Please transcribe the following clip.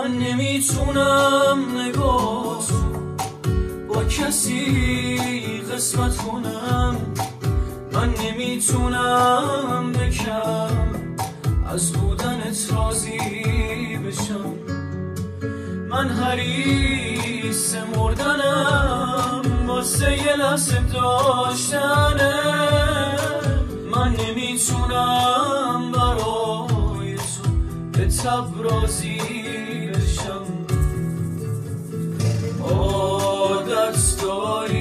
من نمیتونم نگاهتو با کسی قسمت کنم، من نمیتونم بکم از بودنت راضی بشم. من حریص مردنم واسه یه لحظه داشتنه، من نمیتونم برای تو به تب راضی بشم. عادت داری